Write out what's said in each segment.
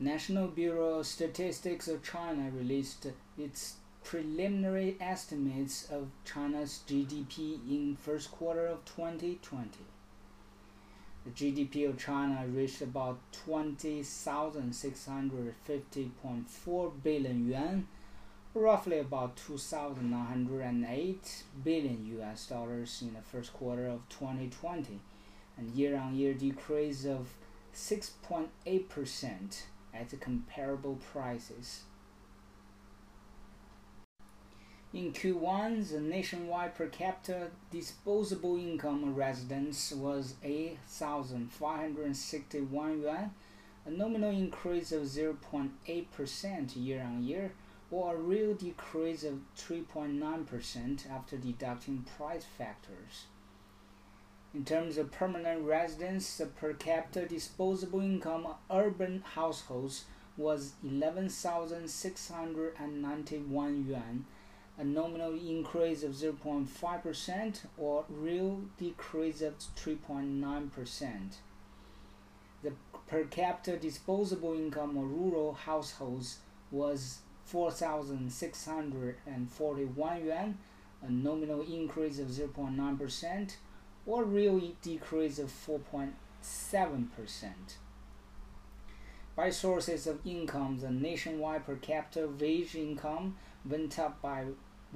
National Bureau of Statistics of China released its preliminary estimates of China's GDP in first quarter of 2020. The GDP of China reached about 20,650.4 billion yuan, roughly about 2,908 billion US dollars in the first quarter of 2020, and year-on-year decrease of 6.8% at the comparable prices. In Q1, the nationwide per capita disposable income of residents was 8,561 yuan, a nominal increase of 0.8% year-on-year, or a real decrease of 3.9% after deducting price factors. In terms of permanent residents, the per capita disposable income of urban households was 11,691 yuan, a nominal increase of 0.5% or real decrease of 3.9%. The per capita disposable income of rural households was 4,641 yuan, a nominal increase of 0.9% or real decrease of 4.7%. By sources of income, the nationwide per capita wage income went up by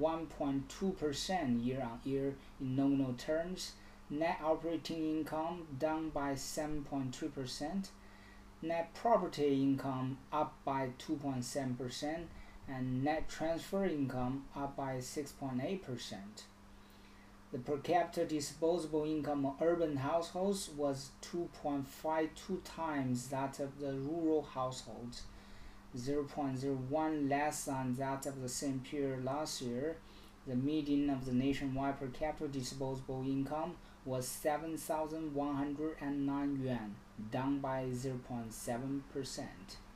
1.2% year-on-year in nominal terms, net operating income down by 7.2%, net property income up by 2.7%, and net transfer income up by 6.8%. The per capita disposable income of urban households was 2.52 times that of the rural households, 0.01 less than that of the same period last year. The median of the nationwide per capita disposable income was 7,109 yuan, down by 0.7%.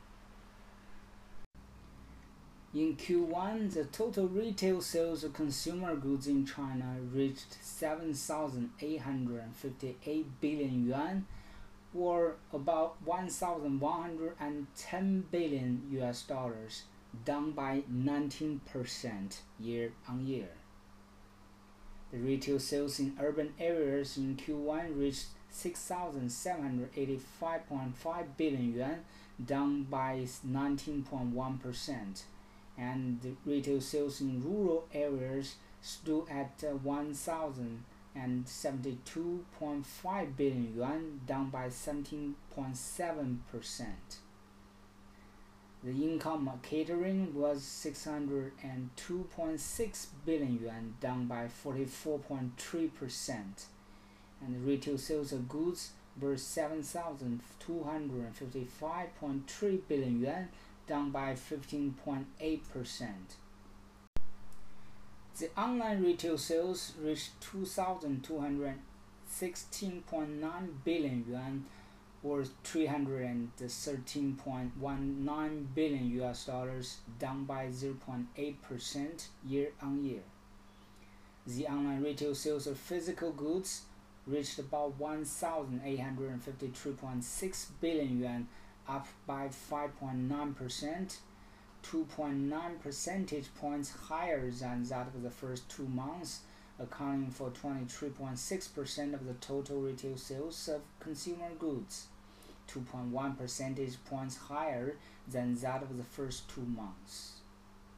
In Q1, the total retail sales of consumer goods in China reached 7,858 billion yuan, or about 1,110 billion US dollars, down by 19% year-on-year. The retail sales in urban areas in Q1 reached 6,785.5 billion yuan, down by 19.1%. And the retail sales in rural areas stood at 1,072.5 billion yuan, down by 17.7%. The income of catering was 602.6 billion yuan, down by 44.3%. And the retail sales of goods were 7,255.3 billion yuan, down by 15.8%. The online retail sales reached 2,216.9 billion yuan, or 313.19 billion US dollars, down by 0.8% year-on-year. The online retail sales of physical goods reached about 1,853.6 billion yuan, up by 5.9%, 2.9 percentage points higher than that of the first 2 months, accounting for 23.6% of the total retail sales of consumer goods, 2.1 percentage points higher than that of the first 2 months.